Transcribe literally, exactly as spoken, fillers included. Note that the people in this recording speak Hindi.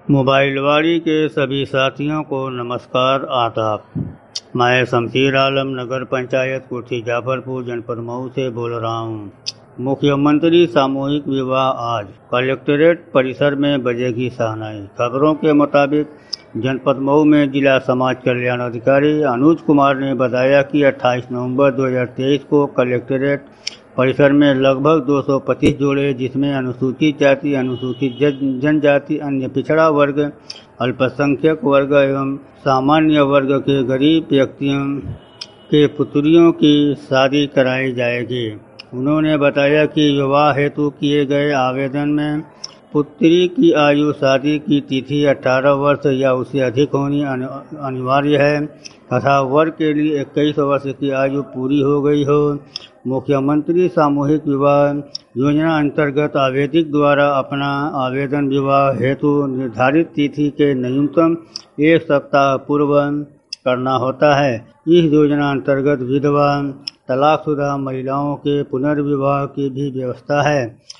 मोबाइलवाड़ी के सभी साथियों को नमस्कार आदाब। मैं शमशीर आलम नगर पंचायत कुर्सी जाफरपुर जनपद मऊ से बोल रहा हूँ। मुख्यमंत्री सामूहिक विवाह आज कलेक्ट्रेट परिसर में बजेगी शहनाई। खबरों के मुताबिक जनपद मऊ में जिला समाज कल्याण अधिकारी अनुज कुमार ने बताया कि अट्ठाईस नवंबर दो हज़ार तेईस को कलेक्ट्रेट परिसर में लगभग दो सौ पच्चीस जोड़े, जिसमें अनुसूचित जाति, अनुसूचित जनजाति, अन्य पिछड़ा वर्ग, अल्पसंख्यक वर्ग एवं सामान्य वर्ग के गरीब व्यक्तियों के पुत्रियों की शादी कराई जाएगी। उन्होंने बताया कि विवाह हेतु किए गए आवेदन में पुत्री की आयु, शादी की तिथि अठारह वर्ष या उससे अधिक होनी अनिवार्य है तथा वर्ग के लिए इक्कीस वर्ष की आयु पूरी हो गई हो। मुख्यमंत्री सामूहिक विवाह योजना अंतर्गत आवेदक द्वारा अपना आवेदन विवाह हेतु निर्धारित तिथि के न्यूनतम एक सप्ताह पूर्व करना होता है। इस योजना अंतर्गत विधवा, तलाकशुदा महिलाओं के पुनर्विवाह की भी व्यवस्था है।